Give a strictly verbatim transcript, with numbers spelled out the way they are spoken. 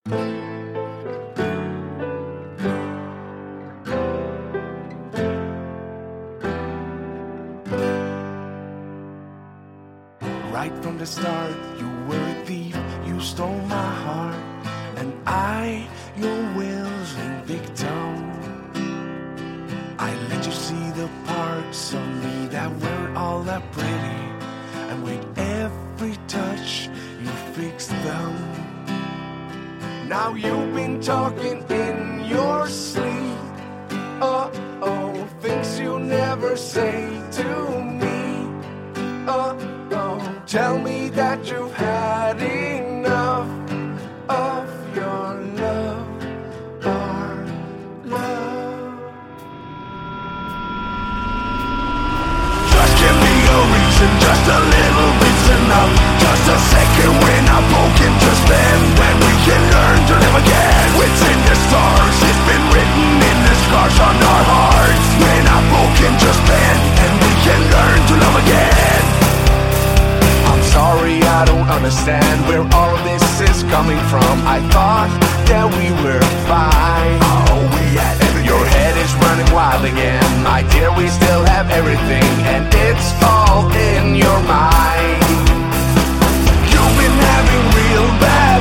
Right from the start, you were a thief, you stole my heart, and I, your willing victim. I let you see the parts of me that weren't all that pretty, and with every touch, you fixed them. Now you've been talking in your sleep, uh-oh, things you never say to me, uh-oh. Tell me that you've had enough of your love, our love. Trust can be a reason, just a little bit's enough. Just a second when I'm broken, just then when we can learn to live again. It's in the stars, it's been written in the scars on our hearts. When I'm broken, just then, and we can learn to love again. Sorry, I don't understand where all of this is coming from. I thought that we were fine. Oh, we had everything. Your head is running wild again. My dear, we still have everything, and it's all in your mind. You've been having real bad